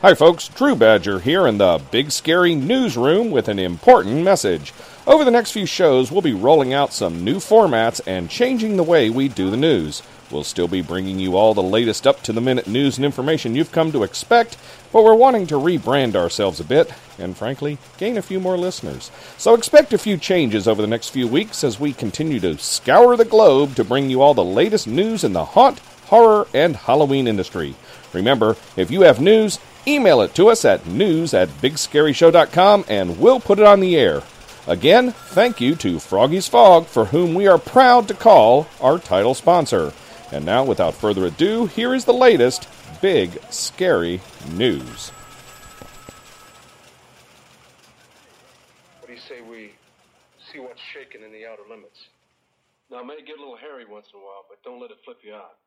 Hi folks, Drew Badger here in the Big Scary Newsroom with an important message. Over the next few shows, we'll be rolling out some new formats and changing the way we do the news. We'll still be bringing you all the latest up-to-the-minute news and information you've come to expect, but we're wanting to rebrand ourselves a bit, and frankly, gain a few more listeners. So expect a few changes over the next few weeks as we continue to scour the globe to bring you all the latest news in the haunt, horror, and Halloween industry. Remember, if you have news, email it to us at news@bigscaryshow.com and we'll put it on the air. Again, thank you to Froggy's Fog, for whom we are proud to call our title sponsor. And now, without further ado, here is the latest Big Scary News. What do you say we see what's shaking in the outer limits? Now, it may get a little hairy once in a while, but don't let it flip you out.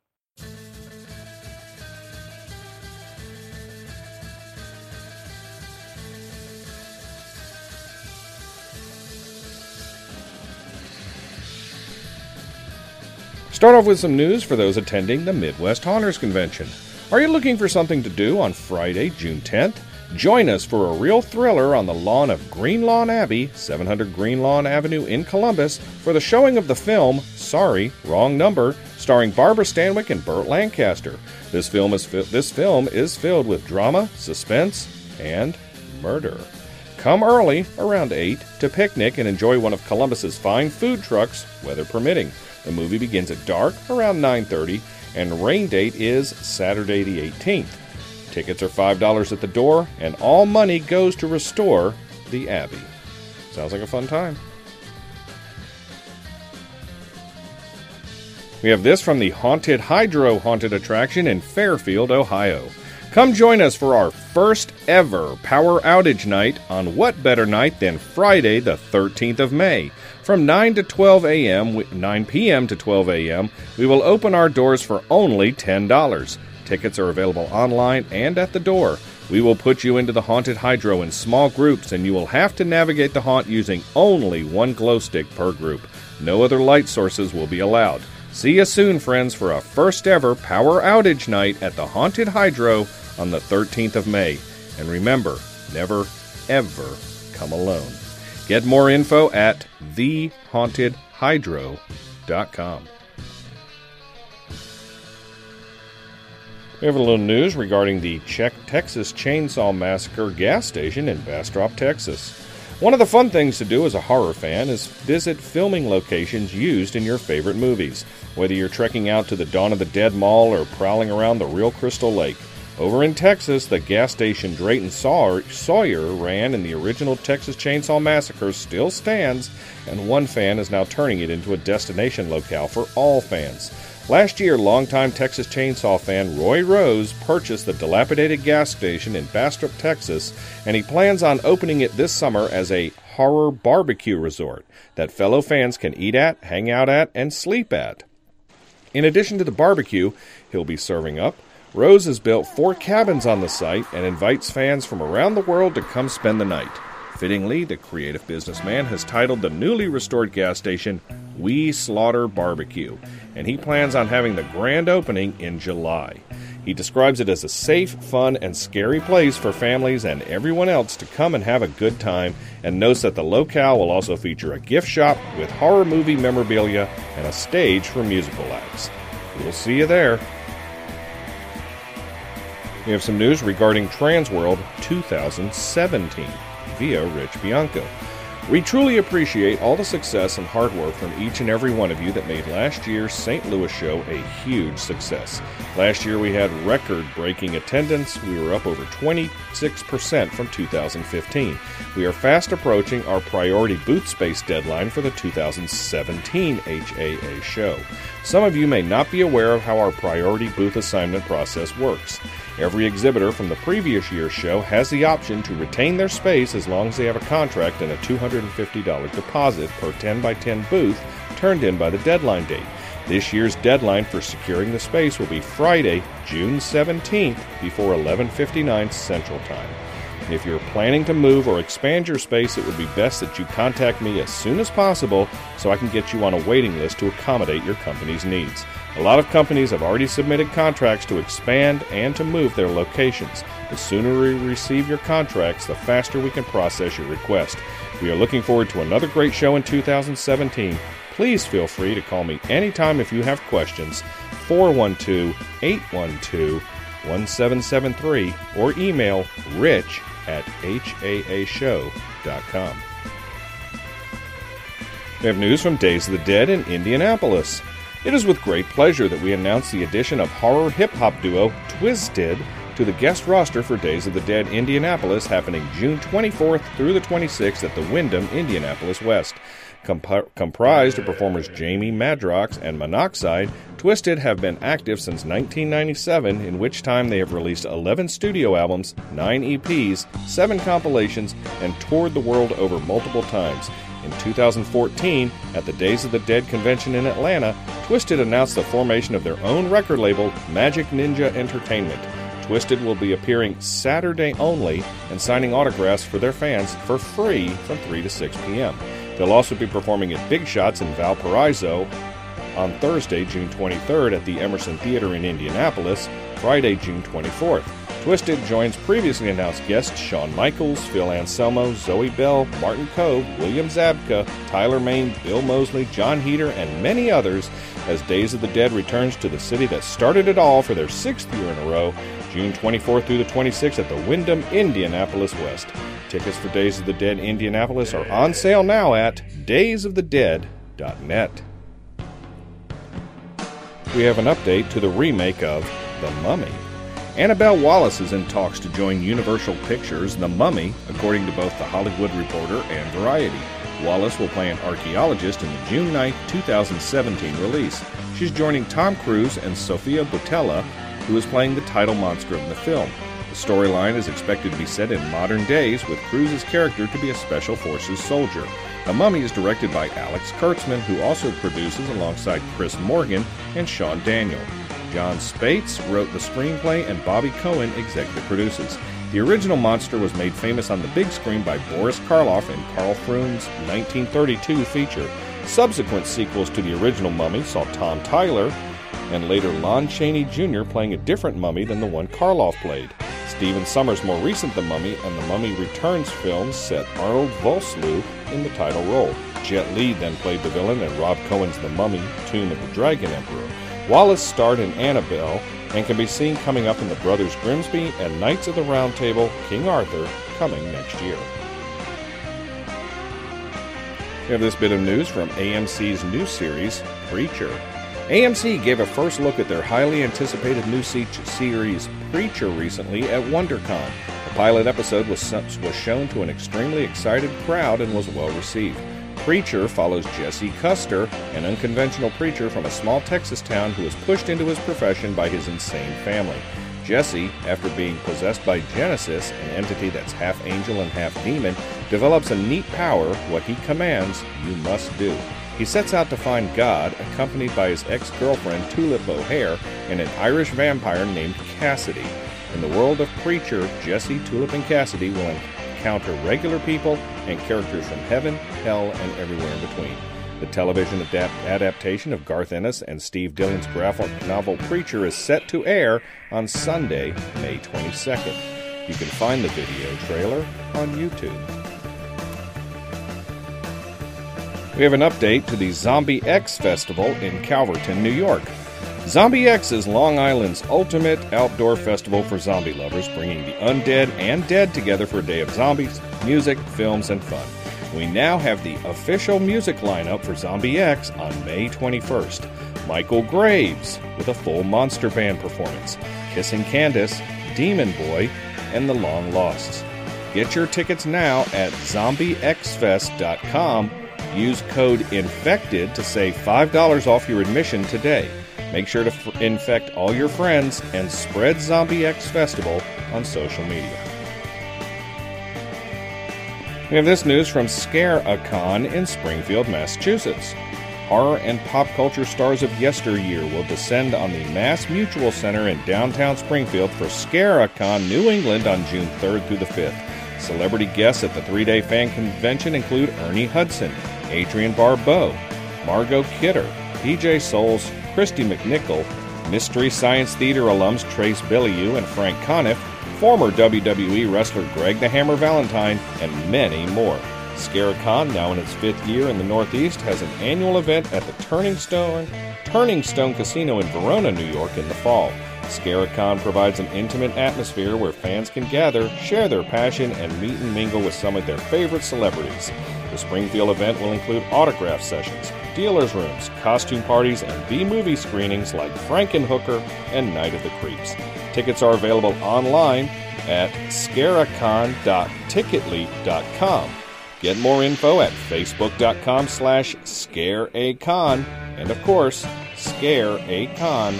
Start off with some news for those attending the Midwest Haunters Convention. Are you looking for something to do on Friday, June 10th? Join us for a real thriller on the lawn of Greenlawn Abbey, 700 Greenlawn Avenue in Columbus, for the showing of the film Sorry, Wrong Number, starring Barbara Stanwyck and Burt Lancaster. This film is filled with drama, suspense, and murder. Come early, around 8, to picnic and enjoy one of Columbus's fine food trucks, weather permitting. The movie begins at dark, around 9:30, and rain date is Saturday the 18th. Tickets are $5 at the door, and all money goes to restore the Abbey. Sounds like a fun time. We have this from the Haunted Hydro haunted attraction in Fairfield, Ohio. Come join us for our first ever power outage night on what better night than Friday the 13th of May. From 9 p.m. to 12 a.m., we will open our doors for only $10. Tickets are available online and at the door. We will put you into the Haunted Hydro in small groups, and you will have to navigate the haunt using only one glow stick per group. No other light sources will be allowed. See you soon, friends, for a first ever power outage night at the Haunted Hydro on the 13th of May. And remember, never, ever come alone. Get more info at thehauntedhydro.com. We have a little news regarding the Texas Chainsaw Massacre gas station in Bastrop, Texas. One of the fun things to do as a horror fan is visit filming locations used in your favorite movies, whether you're trekking out to the Dawn of the Dead Mall or prowling around the real Crystal Lake. Over in Texas, the gas station Drayton Sawyer ran in the original Texas Chainsaw Massacre still stands, and one fan is now turning it into a destination locale for all fans. Last year, longtime Texas Chainsaw fan Roy Rose purchased the dilapidated gas station in Bastrop, Texas, and he plans on opening it this summer as a horror barbecue resort that fellow fans can eat at, hang out at, and sleep at. In addition to the barbecue he'll be serving up, Rose has built 4 cabins on the site and invites fans from around the world to come spend the night. Fittingly, the creative businessman has titled the newly restored gas station We Slaughter Barbecue, and he plans on having the grand opening in July. He describes it as a safe, fun, and scary place for families and everyone else to come and have a good time, and notes that the locale will also feature a gift shop with horror movie memorabilia and a stage for musical acts. We'll see you there. We have some news regarding Transworld 2017 via Rich Bianco. We truly appreciate all the success and hard work from each and every one of you that made last year's St. Louis show a huge success. Last year we had record-breaking attendance. We were up over 26% from 2015. We are fast approaching our priority booth space deadline for the 2017 HAA show. Some of you may not be aware of how our priority booth assignment process works. Every exhibitor from the previous year's show has the option to retain their space as long as they have a contract and a $250 deposit per 10x10 booth turned in by the deadline date. This year's deadline for securing the space will be Friday, June 17th before 11:59 Central Time. If you're planning to move or expand your space, it would be best that you contact me as soon as possible so I can get you on a waiting list to accommodate your company's needs. A lot of companies have already submitted contracts to expand and to move their locations. The sooner we receive your contracts, the faster we can process your request. We are looking forward to another great show in 2017. Please feel free to call me anytime if you have questions. 412-812-1773 or email rich@haashow.com. We have news from Days of the Dead in Indianapolis. It is with great pleasure that we announce the addition of horror hip-hop duo Twisted to the guest roster for Days of the Dead Indianapolis, happening June 24th through the 26th at the Wyndham, Indianapolis West. Comprised of performers Jamie Madrox and Monoxide, Twisted have been active since 1997, in which time they have released 11 studio albums, 9 EPs, 7 compilations, and toured the world over multiple times. In 2014, at the Days of the Dead convention in Atlanta, Twisted announced the formation of their own record label, Magic Ninja Entertainment. Twisted will be appearing Saturday only and signing autographs for their fans for free from 3 to 6 p.m. They'll also be performing at Big Shots in Valparaiso on Thursday, June 23rd at the Emerson Theater in Indianapolis, Friday, June 24th. Twisted joins previously announced guests Shawn Michaels, Phil Anselmo, Zoe Bell, Martin Kove, William Zabka, Tyler Mane, Bill Moseley, John Heder, and many others as Days of the Dead returns to the city that started it all for their 6th year in a row, June 24th through the 26th at the Wyndham, Indianapolis West. Tickets for Days of the Dead Indianapolis are on sale now at daysofthedead.net. We have an update to the remake of The Mummy. Annabelle Wallis is in talks to join Universal Pictures' The Mummy, according to both The Hollywood Reporter and Variety. Wallis will play an archaeologist in the June 9, 2017 release. She's joining Tom Cruise and Sofia Boutella, who is playing the title monster of the film. The storyline is expected to be set in modern days, with Cruise's character to be a Special Forces soldier. The Mummy is directed by Alex Kurtzman, who also produces alongside Chris Morgan and Sean Daniel. John Spates wrote the screenplay and Bobby Cohen executive produces. The original monster was made famous on the big screen by Boris Karloff in Carl Froome's 1932 feature. Subsequent sequels to the original Mummy saw Tom Tyler and later Lon Chaney Jr. playing a different mummy than the one Karloff played. Stephen Sommers' more recent The Mummy and The Mummy Returns films set Arnold Vosloo in the title role. Jet Li then played the villain in Rob Cohen's The Mummy, Tomb of the Dragon Emperor. Wallace starred in Annabelle and can be seen coming up in The Brothers Grimsby and Knights of the Round Table, King Arthur, coming next year. We have this bit of news from AMC's new series, Preacher. AMC gave a first look at their highly anticipated new series, Preacher, recently at WonderCon. The pilot episode was shown to an extremely excited crowd and was well received. Preacher follows Jesse Custer, an unconventional preacher from a small Texas town who is pushed into his profession by his insane family. Jesse, after being possessed by Genesis, an entity that's half angel and half demon, develops a neat power. What he commands, you must do. He sets out to find God, accompanied by his ex-girlfriend Tulip O'Hare and an Irish vampire named Cassidy. In the world of Preacher, Jesse, Tulip, and Cassidy will encounter regular people and characters from heaven, hell, and everywhere in between. The television adaptation of Garth Ennis and Steve Dillon's graphic novel Preacher is set to air on Sunday, May 22nd. You can find the video trailer on YouTube. We have an update to the Zombie X Festival in Calverton, New York. Zombie X is Long Island's ultimate outdoor festival for zombie lovers, bringing the undead and dead together for a day of zombies, music, films, and fun. We now have the official music lineup for Zombie X on May 21st. Michael Graves with a full Monster Band performance, Kissing Candace, Demon Boy, and The Long Losts. Get your tickets now at zombiexfest.com. Use code INFECTED to save $5 off your admission today. Make sure to infect all your friends and spread Zombie X Festival on social media. We have this news from Scare-A-Con in Springfield, Massachusetts. Horror and pop culture stars of yesteryear will descend on the Mass Mutual Center in downtown Springfield for Scare-A-Con New England on June 3rd through the 5th. Celebrity guests at the 3-day fan convention include Ernie Hudson, Adrienne Barbeau, Margot Kidder, PJ Soles, Christy McNichol, Mystery Science Theater alums Trace Bilyeu and Frank Conniff, former WWE wrestler Greg the Hammer Valentine, and many more. Scare-A-Con, now in its 5th year in the Northeast, has an annual event at the Turning Stone Casino in Verona, New York in the fall. Scare-A-Con provides an intimate atmosphere where fans can gather, share their passion, and meet and mingle with some of their favorite celebrities. The Springfield event will include autograph sessions, dealers' rooms, costume parties, and B-movie screenings like Frankenhooker and Night of the Creeps. Tickets are available online at scareacon.ticketleap.com. Get more info at facebook.com/scareacon and, of course, scareacon.com.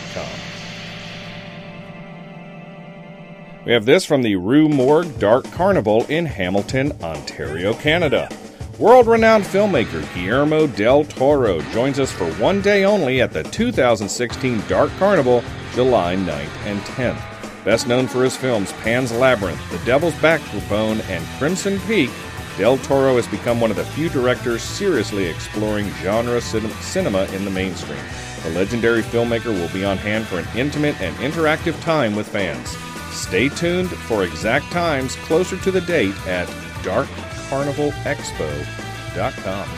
We have this from the Rue Morgue Dark Carnival in Hamilton, Ontario, Canada. World-renowned filmmaker Guillermo del Toro joins us for one day only at the 2016 Dark Carnival, July 9th and 10th. Best known for his films Pan's Labyrinth, The Devil's Backbone, and Crimson Peak, Del Toro has become one of the few directors seriously exploring genre cinema in the mainstream. The legendary filmmaker will be on hand for an intimate and interactive time with fans. Stay tuned for exact times closer to the date at darkcarnivalexpo.com.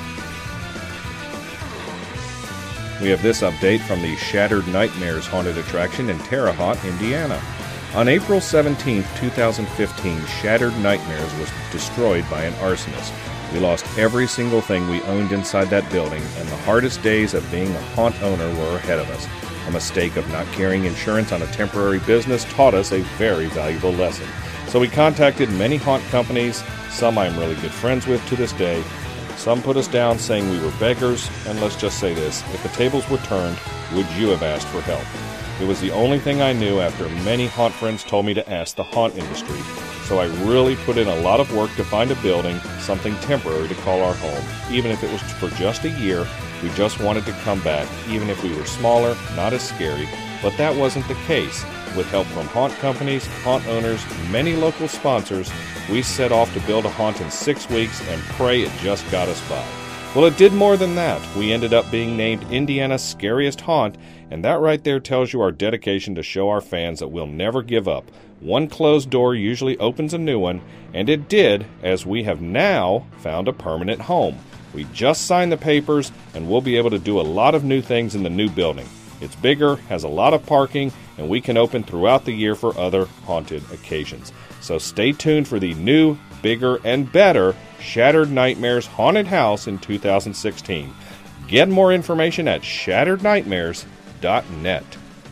We have this update from the Shattered Nightmares haunted attraction in Terre Haute, Indiana. On April 17, 2015, Shattered Nightmares was destroyed by an arsonist. We lost every single thing we owned inside that building, and the hardest days of being a haunt owner were ahead of us. A mistake of not carrying insurance on a temporary business taught us a very valuable lesson. So we contacted many haunt companies, some I'm really good friends with to this day. Some put us down saying we were beggars, and let's just say this, if the tables were turned, would you have asked for help? It was the only thing I knew after many haunt friends told me to ask the haunt industry. So I really put in a lot of work to find a building, something temporary to call our home. Even if it was for just a year, we just wanted to come back, even if we were smaller, not as scary. But that wasn't the case. With help from haunt companies, haunt owners, many local sponsors, we set off to build a haunt in 6 weeks and pray it just got us by. Well, it did more than that. We ended up being named Indiana's scariest haunt, and that right there tells you our dedication to show our fans that we'll never give up. One closed door usually opens a new one, and it did, as we have now found a permanent home. We just signed the papers, and we'll be able to do a lot of new things in the new building. It's bigger, has a lot of parking, and we can open throughout the year for other haunted occasions. So stay tuned for the new, bigger, and better Shattered Nightmares Haunted House in 2016. Get more information at shatterednightmares.net.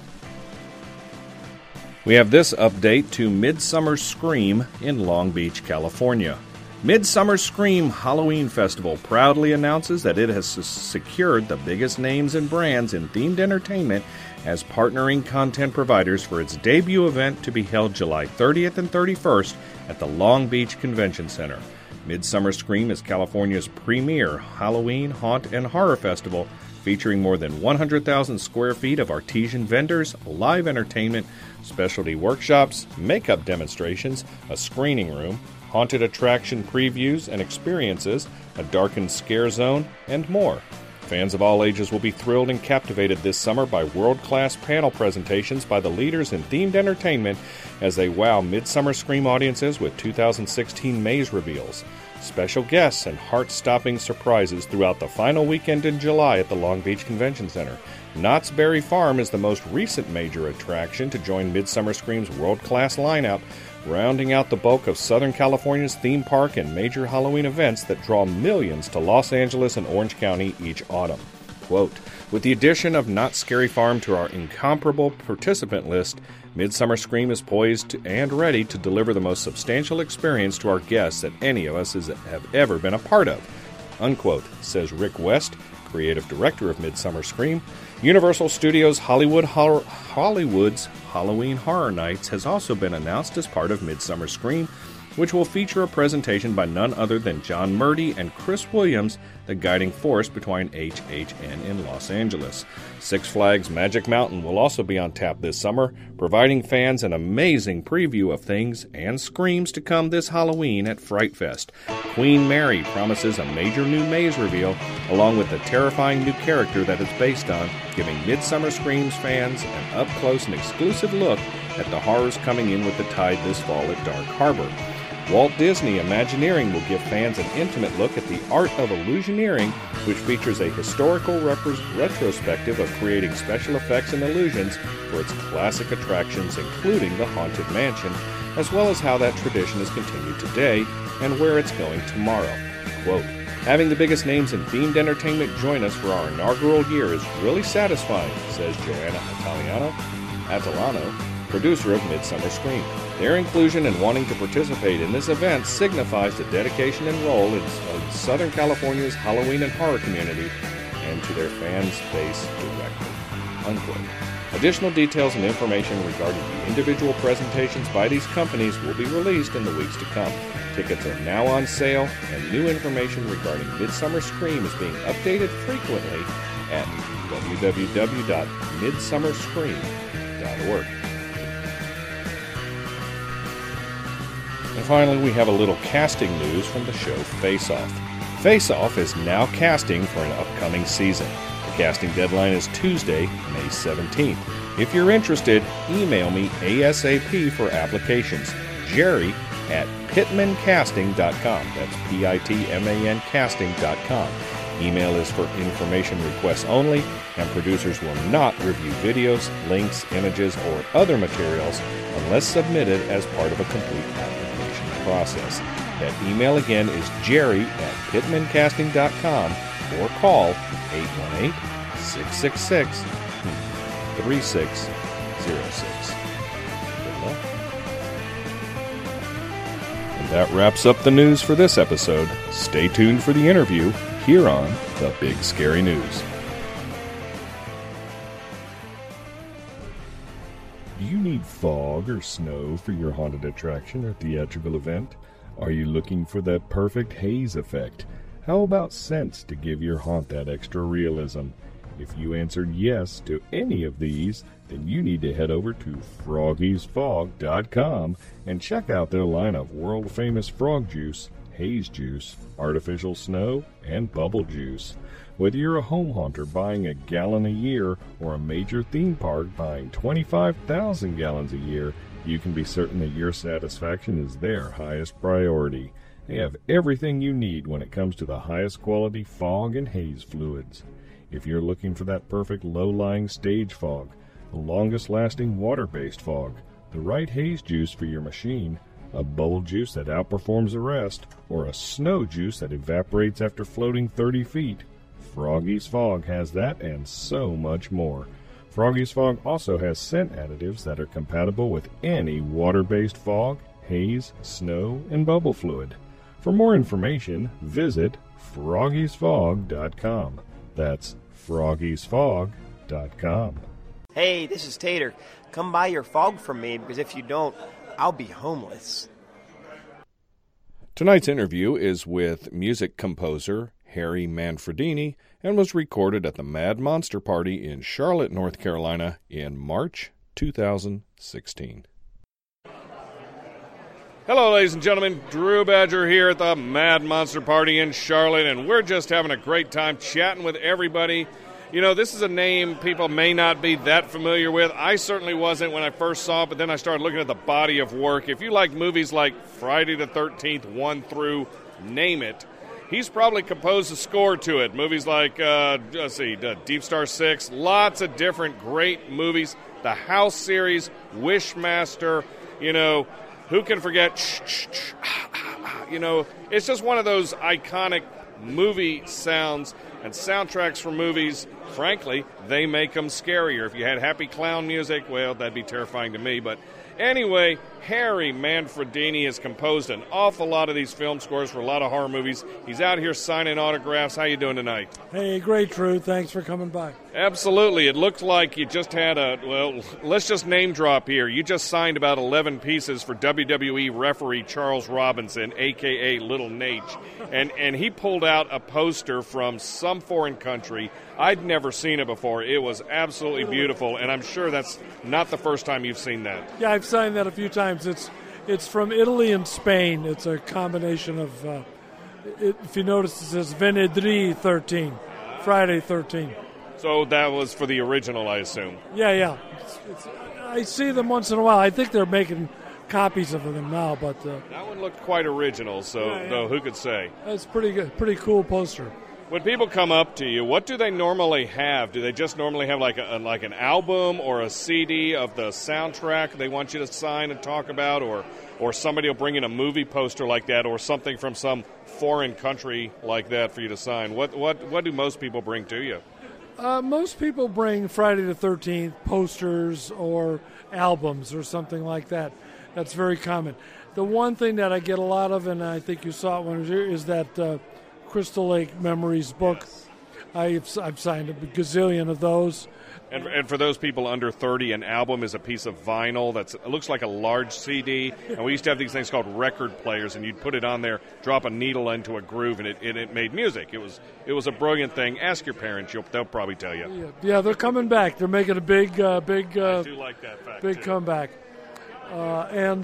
We have this update to Midsummer Scream in Long Beach, California. Midsummer Scream Halloween Festival proudly announces that it has secured the biggest names and brands in themed entertainment as partnering content providers for its debut event to be held July 30th and 31st at the Long Beach Convention Center. Midsummer Scream is California's premier Halloween, haunt, and horror festival featuring more than 100,000 square feet of artisan vendors, live entertainment, specialty workshops, makeup demonstrations, a screening room, haunted attraction previews and experiences, a darkened scare zone, and more. Fans of all ages will be thrilled and captivated this summer by world-class panel presentations by the leaders in themed entertainment as they wow Midsummer Scream audiences with 2016 maze reveals, special guests, and heart-stopping surprises throughout the final weekend in July at the Long Beach Convention Center. Knott's Berry Farm is the most recent major attraction to join Midsummer Scream's world-class lineup, rounding out the bulk of Southern California's theme park and major Halloween events that draw millions to Los Angeles and Orange County each autumn. Quote, with the addition of Knott's Scary Farm to our incomparable participant list, Midsummer Scream is poised and ready to deliver the most substantial experience to our guests that any of us have ever been a part of, unquote, says Rick West, creative director of Midsummer Scream. Universal Studios Hollywood's Halloween Horror Nights has also been announced as part of Midsummer Scream, which will feature a presentation by none other than John Murdy and Chris Williams the guiding force behind HHN in Los Angeles. Six Flags Magic Mountain will also be on tap this summer, providing fans an amazing preview of things and screams to come this Halloween at Fright Fest. Queen Mary promises a major new maze reveal, along with the terrifying new character that it's based on, giving Midsummer Screams fans an up-close and exclusive look at the horrors coming in with the tide this fall at Dark Harbor. Walt Disney Imagineering will give fans an intimate look at the art of illusioneering, which features a historical retrospective of creating special effects and illusions for its classic attractions, including the Haunted Mansion, as well as how that tradition is continued today and where it's going tomorrow. Quote, "Having the biggest names in themed entertainment join us for our inaugural year is really satisfying," says Joanna Atalano, producer of Midsummer Scream. Their inclusion and wanting to participate in this event signifies the dedication and role in Southern California's Halloween and horror community and to their fans' base directly. Unquote. Additional details and information regarding the individual presentations by these companies will be released in the weeks to come. Tickets are now on sale, and new information regarding Midsummer Scream is being updated frequently at www.midsummerscream.org. And finally, we have a little casting news from the show Face Off. Face Off is now casting for an upcoming season. The casting deadline is Tuesday, May 17th. If you're interested, email me ASAP for applications. Jerry at pitmancasting.com. That's Pitman casting.com. Email is for information requests only, and producers will not review videos, links, images, or other materials unless submitted as part of a complete application process. That email again is jerry at pitmancasting.com or call 818-666-3606. Good luck. And that wraps up the news for this episode. Stay tuned for the interview here on The Big Scary News. Do you need fog or snow for your haunted attraction or theatrical event? Are you looking for that perfect haze effect? How about scents to give your haunt that extra realism? If you answered yes to any of these, then you need to head over to froggiesfog.com and check out their line of world-famous frog juice, haze juice, artificial snow, and bubble juice. Whether you're a home haunter buying a gallon a year or a major theme park buying 25,000 gallons a year, you can be certain that your satisfaction is their highest priority. They have everything you need when it comes to the highest quality fog and haze fluids. If you're looking for that perfect low-lying stage fog, the longest-lasting water-based fog, the right haze juice for your machine, a bubble juice that outperforms the rest, or a snow juice that evaporates after floating 30 feet, Froggy's Fog has that and so much more. Froggy's Fog also has scent additives that are compatible with any water-based fog, haze, snow, and bubble fluid. For more information, visit froggiesfog.com. That's froggiesfog.com. Hey, this is Tater. Come buy your fog from me, because if you don't, I'll be homeless. Tonight's interview is with music composer Harry Manfredini and was recorded at the Mad Monster Party in Charlotte, North Carolina in March 2016. Hello, ladies and gentlemen. Drew Badger here at the Mad Monster Party in Charlotte, and we're just having a great time chatting with everybody. You know, this is a name people may not be that familiar with. I certainly wasn't when I first saw it, but then I started looking at the body of work. If you like movies like Friday the 13th, 1 through, name it, he's probably composed a score to it. Movies like, Deep Star 6, lots of different great movies. The House series, Wishmaster, you know, who can forget, you know, it's just one of those iconic movie sounds and soundtracks for movies. Frankly, they make them scarier. If you had happy clown music, well, that'd be terrifying to me. But Anyway, Harry Manfredini has composed an awful lot of these film scores for a lot of horror movies. He's out here signing autographs. How you doing tonight? Hey, great, Drew. Thanks for coming by. Absolutely. It looked like you just had let's just name drop here. You just signed about 11 pieces for WWE referee Charles Robinson, a.k.a. Little Nate. And he pulled out a poster from some foreign country. I'd never seen it before. It was absolutely beautiful, and I'm sure that's not the first time you've seen that. Yeah, I've signed that a few times. It's from Italy and Spain. It's a combination of, if you notice, it says Venerdì 13, Friday 13. So that was for the original, I assume. Yeah. I see them once in a while. I think they're making copies of them now, but that one looked quite original. So, though, who could say? It's pretty good, pretty cool poster. When people come up to you, what do they normally have? Do they just normally have like an album or a CD of the soundtrack they want you to sign and talk about, or somebody will bring in a movie poster like that, or something from some foreign country like that for you to sign? What do most people bring to you? Most people bring Friday the 13th posters or albums or something like that. That's very common. The one thing that I get a lot of, and I think you saw it when I was here, is that Crystal Lake Memories book. Yes. I've signed a gazillion of those. And for those people under 30, an album is a piece of vinyl it looks like a large CD. And we used to have these things called record players, and you'd put it on there, drop a needle into a groove, and it made music. It was a brilliant thing. Ask your parents; they'll probably tell you. Yeah, they're coming back. They're making a big. I do like that fact. Big too. comeback, and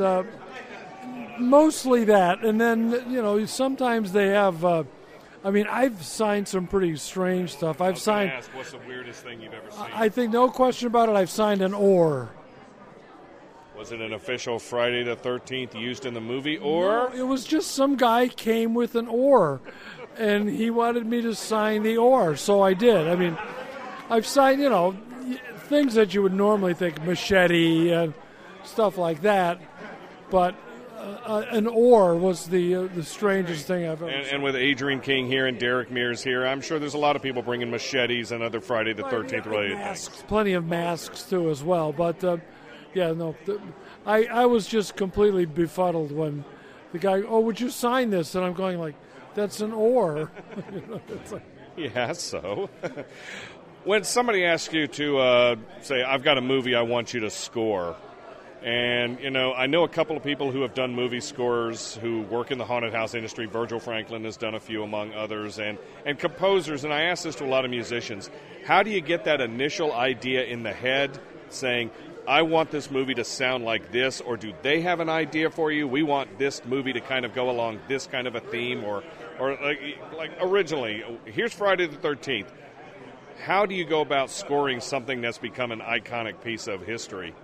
mostly that. And then sometimes they have. I've signed some pretty strange stuff. I've signed. Ask, what's the weirdest thing you've ever seen? I think no question about it. I've signed an oar. Was it an official Friday the 13th used in the movie, or? No, it was just some guy came with an oar, and he wanted me to sign the oar, so I did. I've signed, things that you would normally think, machete and stuff like that, but an oar was the strangest thing I've ever seen. And with Adrian King here and Derek Mears here, I'm sure there's a lot of people bringing machetes and other Friday the 13th related masks, things. Plenty of masks, too, as well. But, I was just completely befuddled when the guy, would you sign this? And I'm going like, that's an oar. Yeah, so. When somebody asks you to say, I've got a movie I want you to score, and, I know a couple of people who have done movie scores who work in the haunted house industry. Virgil Franklin has done a few among others, and composers, and I ask this to a lot of musicians. How do you get that initial idea in the head saying, I want this movie to sound like this, or do they have an idea for you? We want this movie to kind of go along this kind of a theme, or like originally, here's Friday the 13th. How do you go about scoring something that's become an iconic piece of history?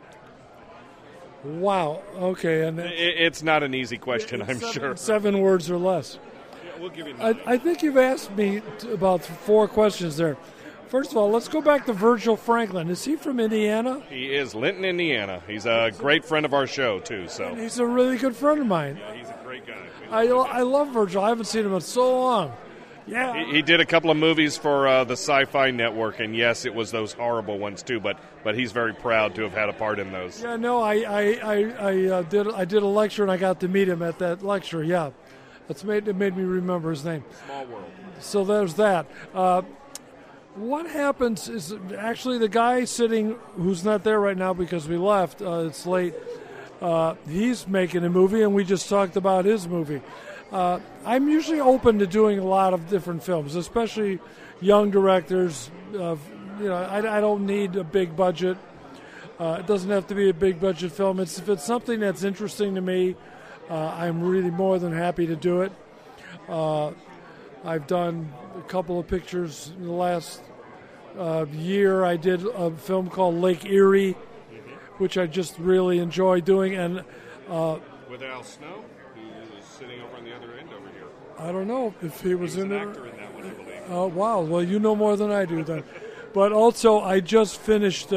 Wow. Okay. And it's not an easy question, I'm sure. 7 words or less. Yeah, we'll give you I think you've asked me about 4 questions there. First of all, let's go back to Virgil Franklin. Is he from Indiana? He is, Linton, Indiana. He's a great friend of our show, too. So and he's a really good friend of mine. Yeah, he's a great guy. I love Virgil. I haven't seen him in so long. Yeah, he did a couple of movies for the Sci-Fi Network, and yes, it was those horrible ones too. But he's very proud to have had a part in those. Yeah, no, I did a lecture and I got to meet him at that lecture. Yeah, it made me remember his name. Small world. So there's that. What happens is actually the guy sitting who's not there right now because we left. It's late. He's making a movie, and we just talked about his movie. I'm usually open to doing a lot of different films, especially young directors. I don't need a big budget. It doesn't have to be a big budget film. If it's something that's interesting to me, I'm really more than happy to do it. I've done a couple of pictures in the last year. I did a film called Lake Erie, which I just really enjoy doing. And with Al Snow, who is sitting over on the other end over here. I don't know if he was in an it. actor in that one, I believe. Oh, wow. Well, you know more than I do then. But also, I just finished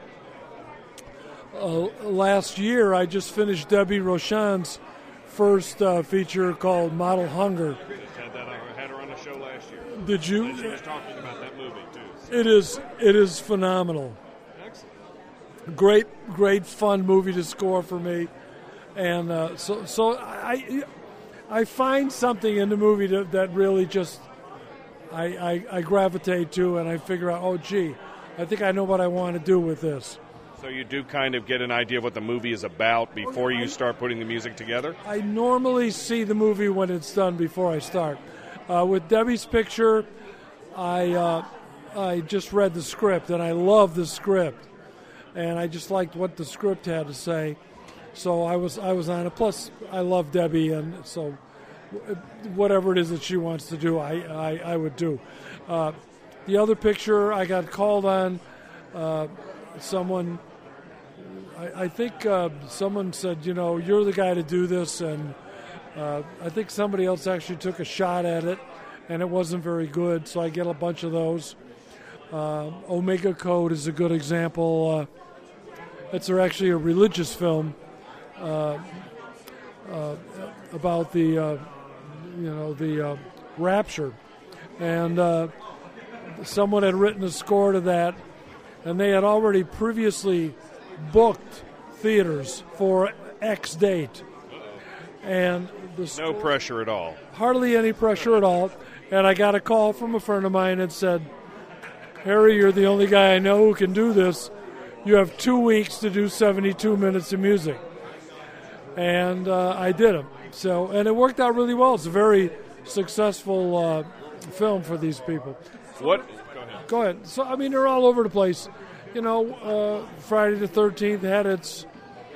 last year. I just finished Debbie Rochon's first feature called Model Hunger. Had her on the show last year. Did you? And she was talking about that movie too. It is phenomenal. Excellent. Great fun movie to score for me. And so I find something in the movie that really just I gravitate to, and I figure out, oh, gee, I think I know what I want to do with this. So you do kind of get an idea of what the movie is about before you start putting the music together? I normally see the movie when it's done before I start. With Debbie's Picture, I just read the script, and I love the script. And I just liked what the script had to say. So I was on it. Plus, I love Debbie, and so whatever it is that she wants to do, I would do. The other picture, I got called on. Someone, I think someone said, you're the guy to do this, and I think somebody else actually took a shot at it, and it wasn't very good, so I get a bunch of those. Omega Code is a good example. It's actually a religious film about the rapture, and someone had written a score to that, and they had already previously booked theaters for X date, and no pressure at all. Hardly any pressure at all. And I got a call from a friend of mine that said, Harry, you're the only guy I know who can do this. You have 2 weeks to do 72 minutes of music. And I did them. And it worked out really well. It's a very successful film for these people. What? Go ahead. So, I mean, they're all over the place. Friday the 13th had its,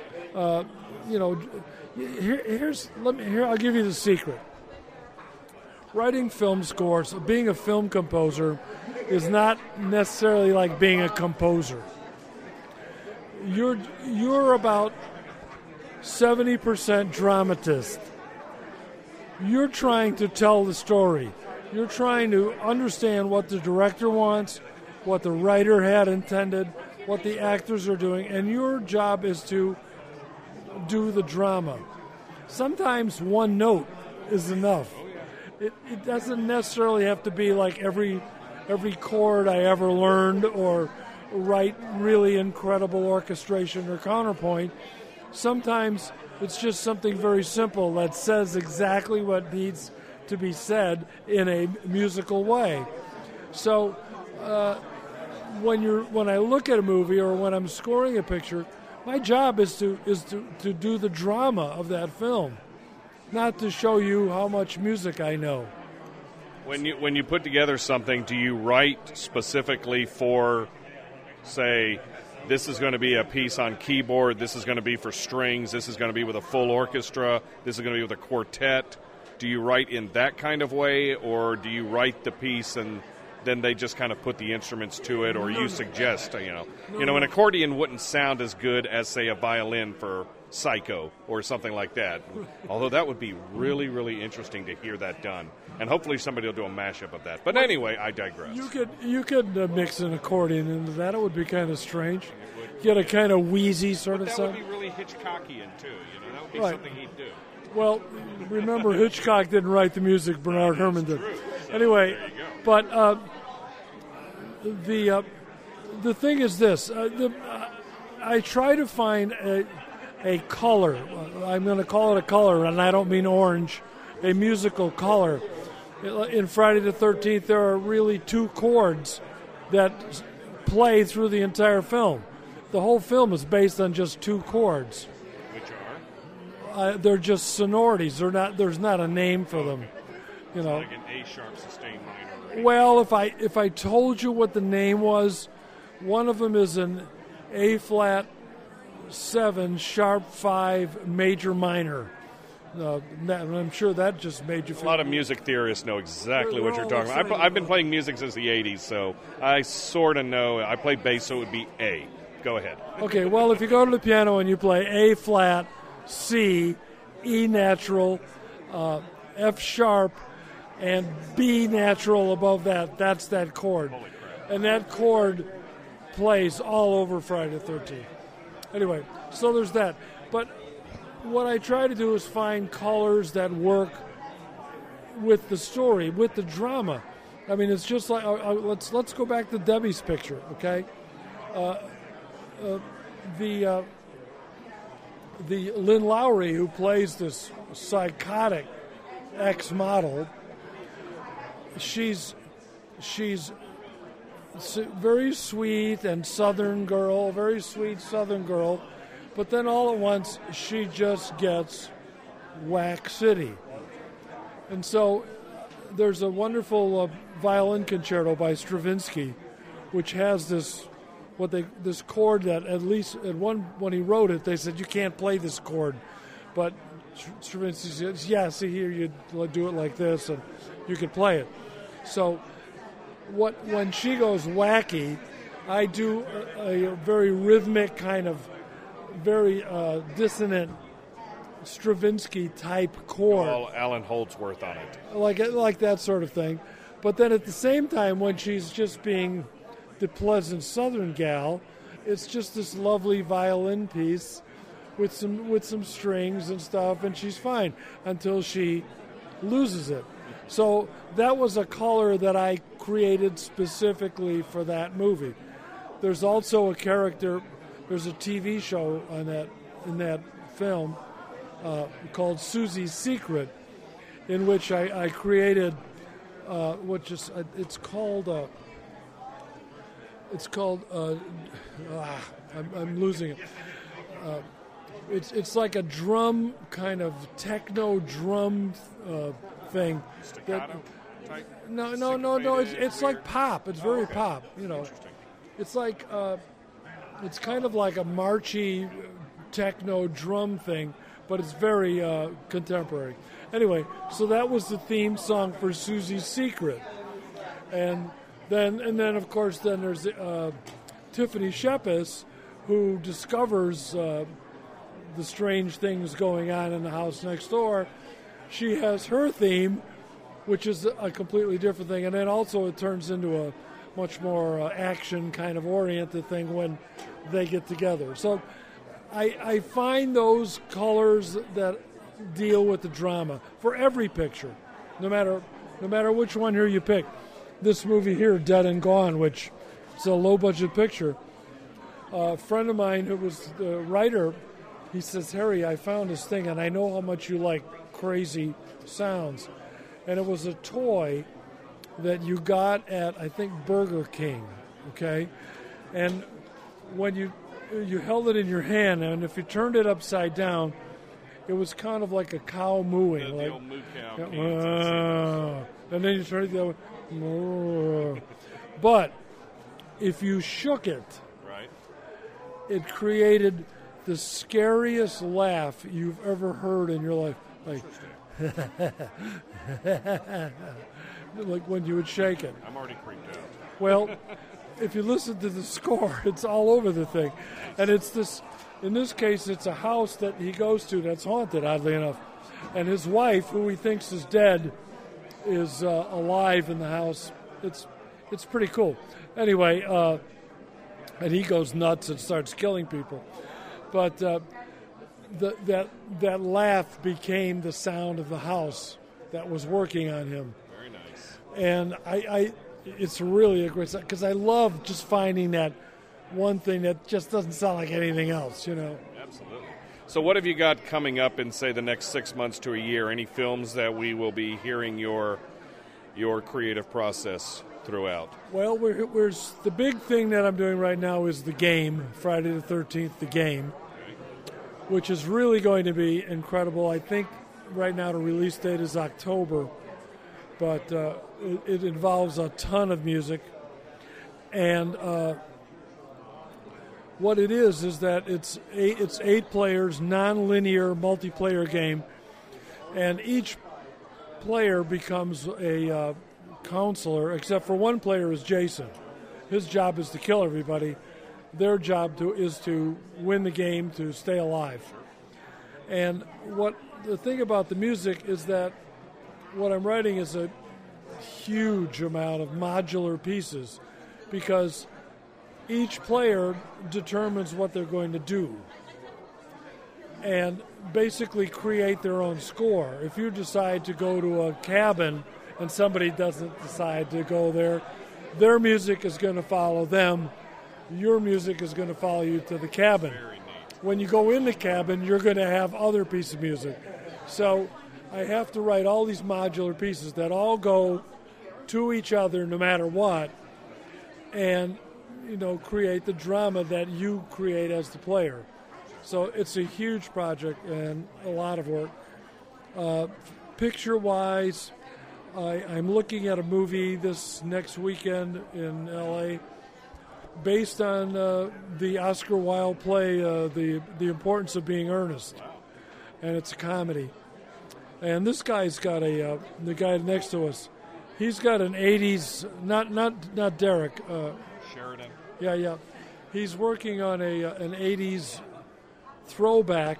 here I'll give you the secret. Writing film scores, being a film composer, is not necessarily like being a composer. You're about 70% dramatist. You're trying to tell the story. You're trying to understand what the director wants, what the writer had intended, what the actors are doing, and your job is to do the drama. Sometimes one note is enough. It doesn't necessarily have to be like every chord I ever learned or write really incredible orchestration or counterpoint. Sometimes it's just something very simple that says exactly what needs to be said in a musical way. So when I look at a movie or when I'm scoring a picture, my job is to do the drama of that film, not to show you how much music I know. When you put together something, do you write specifically for, say, this is going to be a piece on keyboard, this is going to be for strings, this is going to be with a full orchestra, this is going to be with a quartet? Do you write in that kind of way, or do you write the piece and then they just kind of put the instruments to it, or you suggest, an accordion wouldn't sound as good as, say, a violin for Psycho or something like that. Although that would be really, really interesting to hear that done. And hopefully somebody will do a mashup of that. But anyway, I digress. You could mix an accordion into that. It would be kind of strange. Get a kind of wheezy sort of sound. That would be really Hitchcockian, too. That would be something he'd do. Well, remember, Hitchcock didn't write the music. Bernard Herrmann did. Anyway, but the thing is this. I try to find a color. I'm going to call it a color, and I don't mean orange, a musical color. In Friday the 13th, there are really two chords that play through the entire film. The whole film is based on just two chords. Which are? They're just sonorities. There's not a name for them. It's like an A sharp sustained minor. Well, if I told you what the name was, one of them is an A flat 7 sharp 5 major minor. I'm sure that just made you feel. A lot of music theorists know exactly what you're talking about. I've been playing music since the 80s, so I sort of know. I play bass, so it would be A. Go ahead. Okay, well, if you go to the piano and you play A flat, C, E natural, F sharp, and B natural above that, that's that chord. And that chord plays all over Friday the 13th. Anyway, so there's that. But what I try to do is find colors that work with the story, with the drama. I mean, it's just like let's go back to Debbie's Picture, okay? the Lynn Lowry, who plays this psychotic ex-model, she's very sweet and Southern girl, very sweet Southern girl, but then all at once she just gets Whack City. And so there's a wonderful violin concerto by Stravinsky, which has this chord that at least when he wrote it, they said you can't play this chord, but Stravinsky says, yeah, see here, you do it like this, and you can play it. So when she goes wacky, I do a very rhythmic kind of very dissonant Stravinsky type chord. All Alan Holdsworth on it. Like that sort of thing. But then at the same time, when she's just being the pleasant Southern gal, it's just this lovely violin piece with some strings and stuff, and she's fine until she loses it. So that was a color that I created specifically for that movie. There's also a character. There's a TV show in that film called Susie's Secret, in which I created it's called I'm losing it. It's like a drum kind of techno drum thing. Staccato type? No. It's like pop. It's very pop. It's like it's kind of like a marchy techno drum thing, but it's very contemporary. Anyway, so that was the theme song for Susie's Secret, and then of course there's Tiffany Shepis, who discovers the strange things going on in the house next door. She has her theme, which is a completely different thing, and then also it turns into a much more action kind of oriented thing when they get together. So I find those colors that deal with the drama for every picture, no matter which one here you pick. This movie here, Dead and Gone, which is a low-budget picture, a friend of mine who was the writer, he says, Harry, I found this thing, and I know how much you like crazy sounds. And it was a toy that you got at, I think, Burger King, okay? And when you held it in your hand, and if you turned it upside down, it was kind of like a cow mooing. The old moo cow. And then you turn it the other way. But if you shook it, right, it created the scariest laugh you've ever heard in your life. Like when you would shake it. I'm already creeped out. Well, if you listen to the score, it's all over the thing. And it's this, in this case, it's a house that he goes to that's haunted, oddly enough. And his wife, who he thinks is dead, is alive in the house. It's pretty cool. Anyway, and he goes nuts and starts killing people. But that laugh became the sound of the house that was working on him. Very nice. And it's really a great, because I love just finding that one thing that just doesn't sound like anything else, Absolutely. So what have you got coming up in, say, the next 6 months to a year? Any films that we will be hearing your creative process throughout? Well, the big thing that I'm doing right now is The Game, Friday the 13th, The Game, which is really going to be incredible. I think right now the release date is October, but it involves a ton of music. And what it is that it's 8 players, non-linear multiplayer game, and each player becomes a counselor, except for one player is Jason. His job is to kill everybody. Their job is to win the game, to stay alive. And the thing about the music is that what I'm writing is a huge amount of modular pieces, because each player determines what they're going to do and basically create their own score. If you decide to go to a cabin and somebody doesn't decide to go there, their music is going to follow them. your music is going to follow you to the cabin. When you go in the cabin, you're going to have other pieces of music. So I have to write all these modular pieces that all go to each other no matter what, and create the drama that you create as the player. So it's a huge project and a lot of work. Picture-wise, I'm looking at a movie this next weekend in L.A. based on the Oscar Wilde play, The Importance of Being Earnest. And it's a comedy. And this guy's got the guy next to us, he's got an 80s, not Derek. Sheridan. Yeah. He's working on an 80s throwback.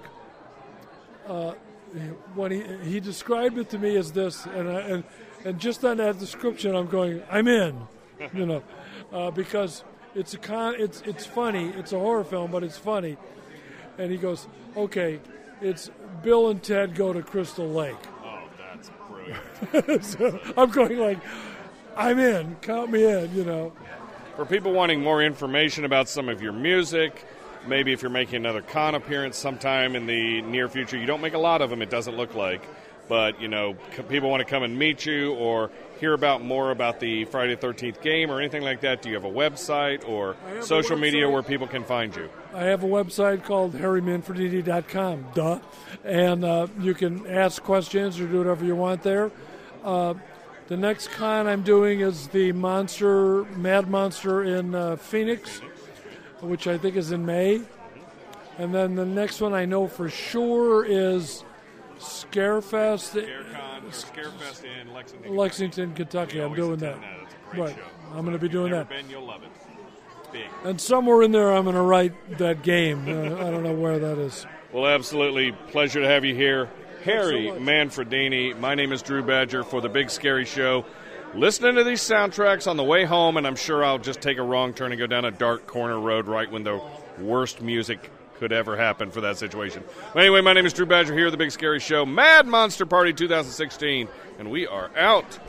When he described it to me as this, and just on that description, I'm going, I'm in, because it's funny. It's a horror film, but it's funny. And he goes, okay, it's Bill and Ted go to Crystal Lake. Oh, that's brilliant. So I'm going like, I'm in. Count me in, For people wanting more information about some of your music, maybe if you're making another con appearance sometime in the near future, you don't make a lot of them, it doesn't look like, but, people want to come and meet you or hear about more about the Friday the 13th game or anything like that, do you have a website or social media where people can find you? I have a website called harrymanfredini.com, and you can ask questions or do whatever you want there. The next con I'm doing is the Mad Monster in Phoenix, which I think is in May. And then the next one I know for sure is Scarefest in Lexington, Kentucky. I'm doing that. Right. Show. I'm going to be doing that. You'll love it. Big. And somewhere in there I'm going to write that game. I don't know where that is. Well, absolutely. Pleasure to have you here. Harry Manfredini. My name is Drew Badger for The Big Scary Show. Listening to these soundtracks on the way home, and I'm sure I'll just take a wrong turn and go down a dark corner road right when the worst music could ever happen for that situation. But anyway, my name is Drew Badger here at The Big Scary Show, Mad Monster Party 2016, and we are out.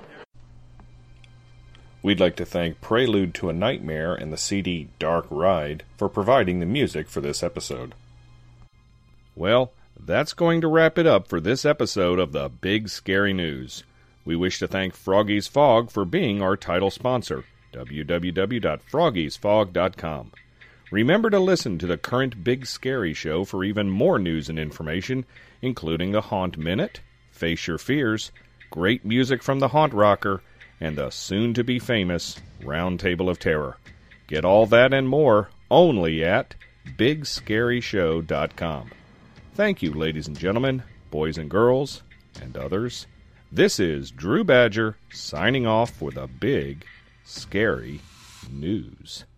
We'd like to thank Prelude to a Nightmare and the CD Dark Ride for providing the music for this episode. Well, that's going to wrap it up for this episode of The Big Scary News. We wish to thank Froggy's Fog for being our title sponsor, www.froggiesfog.com. Remember to listen to the current Big Scary Show for even more news and information, including the Haunt Minute, Face Your Fears, great music from the Haunt Rocker, and the soon-to-be-famous Round Table of Terror. Get all that and more only at BigScaryShow.com. Thank you, ladies and gentlemen, boys and girls, and others. This is Drew Badger signing off for the Big Scary News.